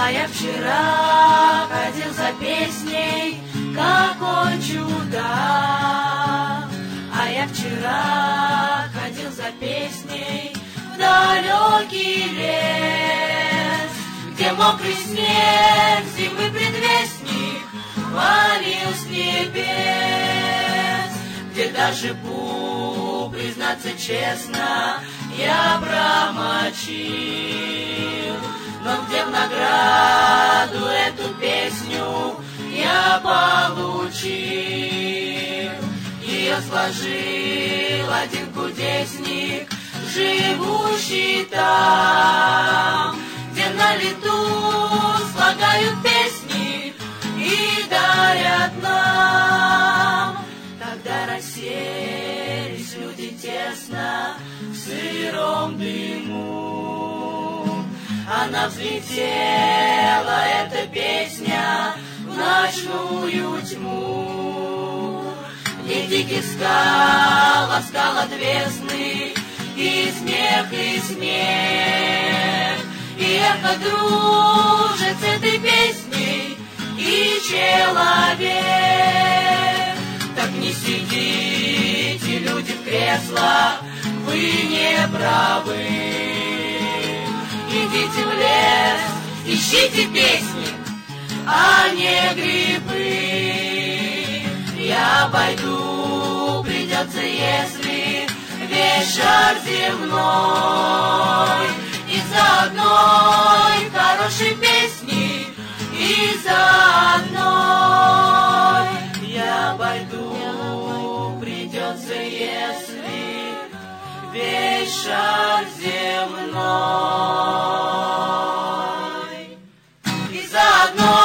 А я вчера ходил за песней, как он чудак. А я вчера ходил за песней в далекий лес, где мокрый снег, зимы предвестник, валил с небес, где даже пух, признаться честно, я промочил, но где в награду эту песню я получил. Ее сложил один кудесник, живущий там, где на лету слагают песни и дарят нам. Тогда расселись люди тесно в сыром дыму. Она взлетела, эта песня, в ночную тьму. И диких скал, скал отвесных, и смех, и эхо дружит с этой песней, и человек. Так не сидите, люди, в креслах, вы не правы. Идите в лес, ищите песни, а не грибы. Я пойду, придется, если весь шар земной, из-за одной хорошей песни, из-за одной. Я пойду, придется, если весь шар земной, из-за одной.